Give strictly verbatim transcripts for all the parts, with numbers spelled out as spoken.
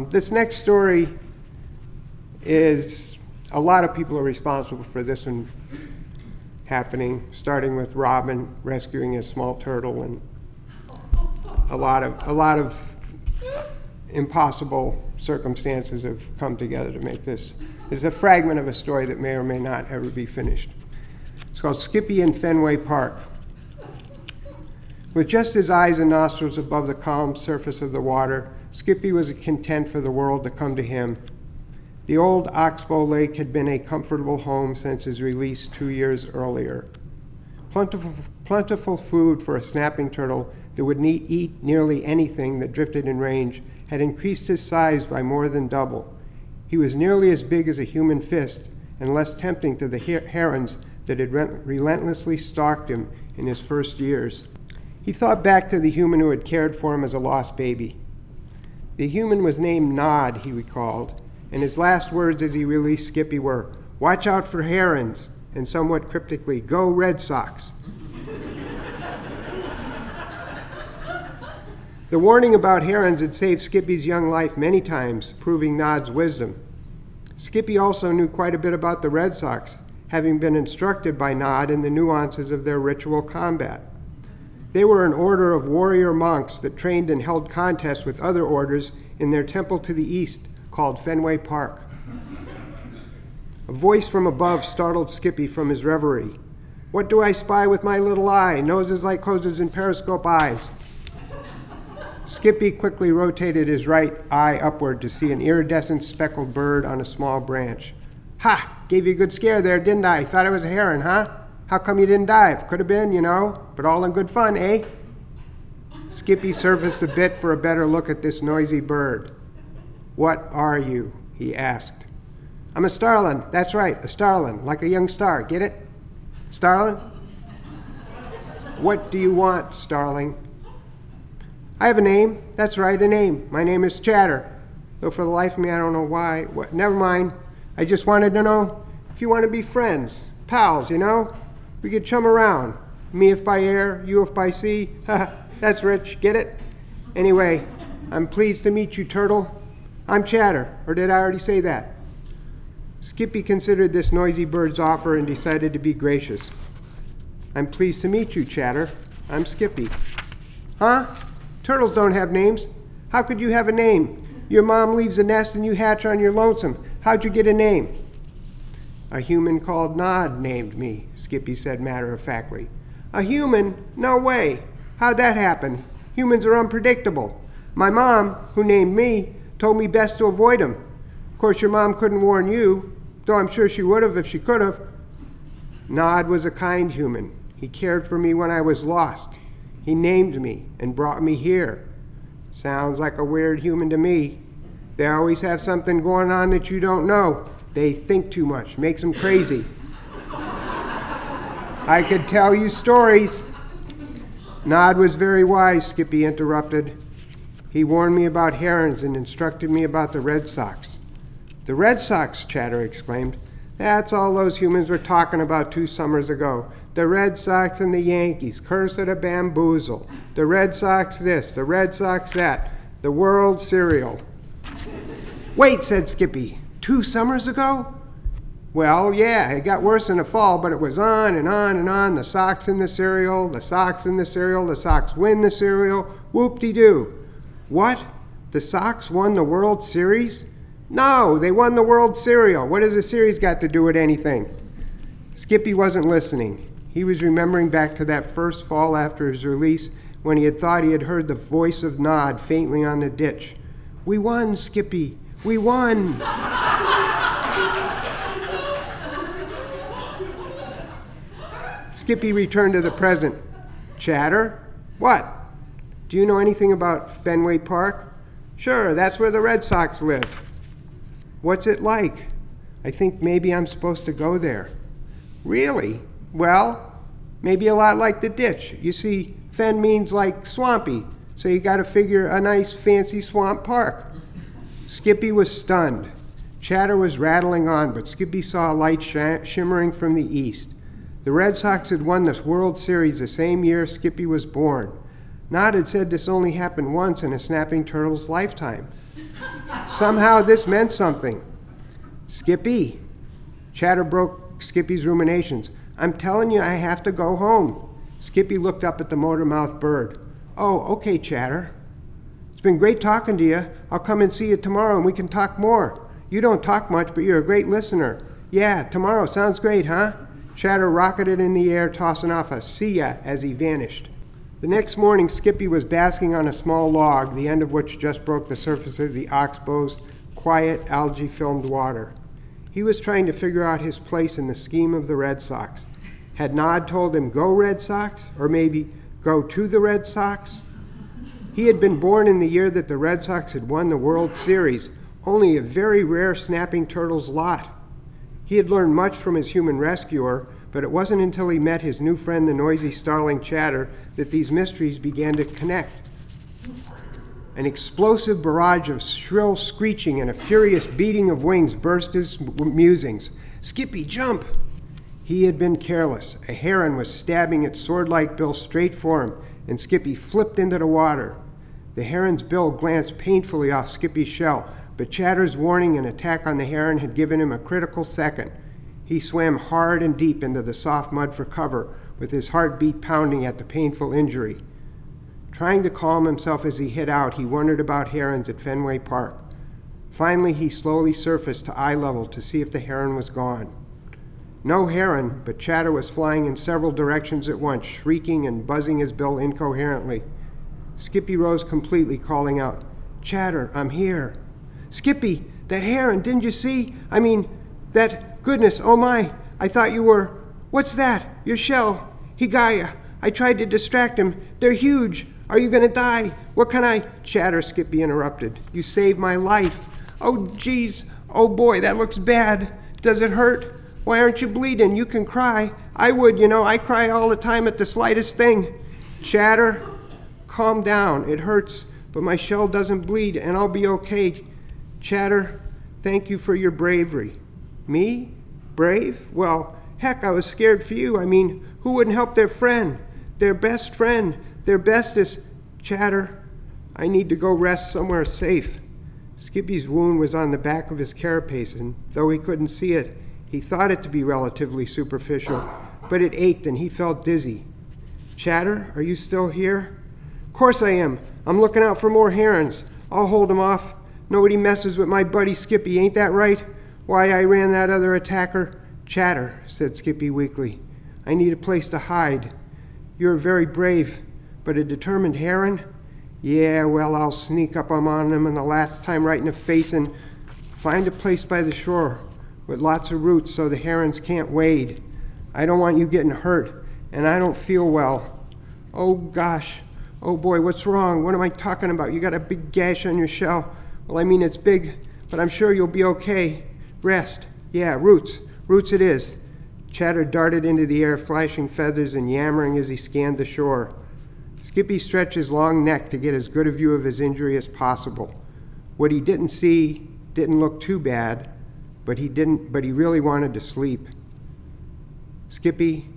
Um, this next story is, a lot of people are responsible for this one happening, starting with Robin rescuing a small turtle, and a lot of a lot of impossible circumstances have come together to make this. It's a fragment of a story that may or may not ever be finished. It's called Skippy in Fenway Park. With just his eyes and nostrils above the calm surface of the water, Skippy was content for the world to come to him. The old Oxbow Lake had been a comfortable home since his release two years earlier. Plentiful, plentiful food for a snapping turtle that would ne- eat nearly anything that drifted in range had increased his size by more than double. He was nearly as big as a human fist and less tempting to the her- herons that had re- relentlessly stalked him in his first years. He thought back to the human who had cared for him as a lost baby. The human was named Nod, he recalled, and his last words as he released Skippy were, "Watch out for herons," and somewhat cryptically, "Go Red Sox." The warning about herons had saved Skippy's young life many times, proving Nod's wisdom. Skippy also knew quite a bit about the Red Sox, having been instructed by Nod in the nuances of their ritual combat. They were an order of warrior monks that trained and held contests with other orders in their temple to the east, called Fenway Park. A voice from above startled Skippy from his reverie. "What do I spy with my little eye? Noses like hoses and periscope eyes." Skippy quickly rotated his right eye upward to see an iridescent speckled bird on a small branch. "Ha! Gave you a good scare there, didn't I? Thought it was a heron, huh? How come you didn't dive? Could have been, you know, but all in good fun, eh?" Skippy surfaced a bit for a better look at this noisy bird. "What are you?" he asked. "I'm a starling. That's right, a starling, like a young star. Get it? Starling?" "What do you want, starling?" "I have a name. That's right, a name. My name is Chatter. Though for the life of me, I don't know why. What? Never mind. I just wanted to know if you want to be friends, pals, you know? We could chum around. Me if by air, you if by sea. That's rich. Get it? Anyway, I'm pleased to meet you, Turtle. I'm Chatter, or did I already say that?" Skippy considered this noisy bird's offer and decided to be gracious. "I'm pleased to meet you, Chatter. I'm Skippy." "Huh? Turtles don't have names. How could you have a name? Your mom leaves the nest and you hatch on your lonesome. How'd you get a name?" "A human called Nod named me," Skippy said matter-of-factly. "A human? No way. How'd that happen? Humans are unpredictable. My mom, who named me, told me best to avoid him. Of course, your mom couldn't warn you, though I'm sure she would have if she could have." "Nod was a kind human. He cared for me when I was lost. He named me and brought me here. Sounds like a weird human to me. They always have something going on that you don't know. They think too much. Makes them crazy." "I could tell you stories." "Nod was very wise," Skippy interrupted. "He warned me about herons and instructed me about the Red Sox." "The Red Sox," Chatter exclaimed. "That's all those humans were talking about two summers ago. The Red Sox and the Yankees, curse of the bamboozle. The Red Sox this, the Red Sox that. The World Serial." "Wait," said Skippy. "Two summers ago?" "Well, yeah, it got worse in the fall, but it was on and on and on. The Sox in the cereal, the Sox in the cereal, the Sox win the cereal. Whoop-de-doo." "What? The Sox won the World Series?" "No, they won the World Serial. What has the series got to do with anything?" Skippy wasn't listening. He was remembering back to that first fall after his release when he had thought he had heard the voice of Nod faintly on the ditch. "We won, Skippy. We won." Skippy returned to the present. "Chatter? What? Do you know anything about Fenway Park?" "Sure, that's where the Red Sox live." "What's it like?" "I think maybe I'm supposed to go there." "Really? Well, maybe a lot like the ditch. You see, fen means like swampy, so you got to figure a nice fancy swamp park." Skippy was stunned. Chatter was rattling on, but Skippy saw a light sh- shimmering from the east. The Red Sox had won this World Series the same year Skippy was born. Nod had said this only happened once in a snapping turtle's lifetime. Somehow this meant something. Skippy. Chatter broke Skippy's ruminations. I'm telling you, I have to go home. Skippy looked up at the motor-mouthed bird. Oh, okay, Chatter. It's been great talking to you. I'll come and see you tomorrow and we can talk more. You don't talk much, but you're a great listener. Yeah, tomorrow. Sounds great, huh? Chatter rocketed in the air, tossing off a see ya as he vanished. The next morning, Skippy was basking on a small log, the end of which just broke the surface of the oxbow's quiet, algae-filmed water. He was trying to figure out his place in the scheme of the Red Sox. Had Nod told him, go Red Sox, or maybe go to the Red Sox? He had been born in the year that the Red Sox had won the World Series, only a very rare snapping turtle's lot. He had learned much from his human rescuer, but it wasn't until he met his new friend, the noisy starling Chatter, that these mysteries began to connect. An explosive barrage of shrill screeching and a furious beating of wings burst his musings. Skippy, jump! He had been careless. A heron was stabbing its sword-like bill straight for him, and Skippy flipped into the water. The heron's bill glanced painfully off Skippy's shell, but Chatter's warning and attack on the heron had given him a critical second. He swam hard and deep into the soft mud for cover, with his heartbeat pounding at the painful injury. Trying to calm himself as he hid out, he wondered about herons at Fenway Park. Finally, he slowly surfaced to eye level to see if the heron was gone. No heron, but Chatter was flying in several directions at once, shrieking and buzzing his bill incoherently. Skippy rose completely, calling out, Chatter, I'm here. Skippy, that heron, didn't you see? I mean, that, goodness, oh my, I thought you were, what's that? Your shell. He got ya. I tried to distract him. They're huge. Are you gonna die? What can I? Chatter, Skippy interrupted. You saved my life. Oh, geez. Oh, boy, that looks bad. Does it hurt? Why aren't you bleeding? You can cry. I would, you know. I cry all the time at the slightest thing. Chatter, calm down. It hurts, but my shell doesn't bleed, and I'll be okay. Chatter, thank you for your bravery. Me? Brave? Well, heck, I was scared for you. I mean, who wouldn't help their friend? Their best friend. Their bestest. Chatter, I need to go rest somewhere safe. Skippy's wound was on the back of his carapace, and though he couldn't see it, he thought it to be relatively superficial, but it ached and he felt dizzy. Chatter, are you still here? Of course I am. I'm looking out for more herons. I'll hold them off. Nobody messes with my buddy Skippy, ain't that right? Why, I ran that other attacker. Chatter, said Skippy weakly. I need a place to hide. You're very brave, but a determined heron? Yeah, well, I'll sneak up on them and the last time right in the face and find a place by the shore with lots of roots so the herons can't wade. I don't want you getting hurt, and I don't feel well. Oh, gosh. Oh, boy, what's wrong? What am I talking about? You got a big gash on your shell. Well, I mean, it's big, but I'm sure you'll be okay. Rest. Yeah, roots. Roots it is. Chatter darted into the air, flashing feathers and yammering as he scanned the shore. Skippy stretched his long neck to get as good a view of his injury as possible. What he didn't see didn't look too bad, but he didn't. But he really wanted to sleep. Skippy,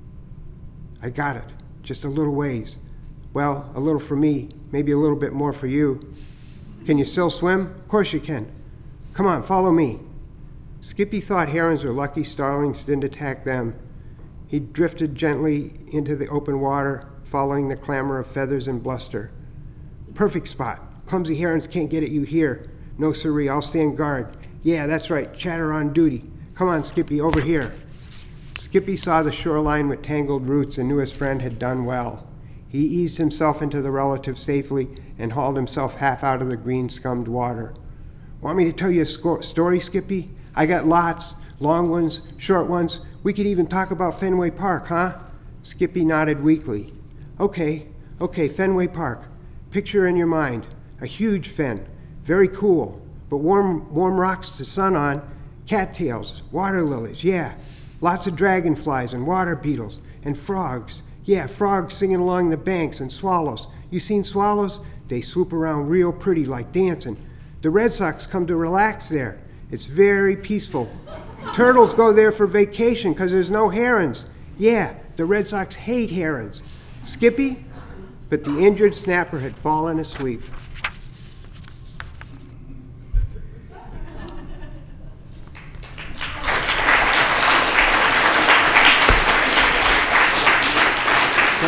I got it. Just a little ways. Well, a little for me, maybe a little bit more for you. Can you still swim? Of course you can. Come on, follow me. Skippy thought herons or lucky starlings didn't attack them. He drifted gently into the open water, following the clamor of feathers and bluster. Perfect spot. Clumsy herons can't get at you here. No siree, I'll stand guard. Yeah, that's right, Chatter on duty. Come on, Skippy, over here. Skippy saw the shoreline with tangled roots and knew his friend had done well. He eased himself into the relative safely and hauled himself half out of the green-scummed water. Want me to tell you a sco- story, Skippy? I got lots. Long ones, short ones. We could even talk about Fenway Park, huh? Skippy nodded weakly. Okay, okay, Fenway Park. Picture in your mind. A huge fen. Very cool. But warm warm rocks to sun on. Cattails, water lilies, yeah. Lots of dragonflies and water beetles. And frogs. Yeah, frogs singing along the banks and swallows. You seen swallows? They swoop around real pretty like dancing. The Red Sox come to relax there. It's very peaceful. Turtles go there for vacation because there's no herons. Yeah, the Red Sox hate herons. Skippy? But the injured snapper had fallen asleep.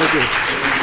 you.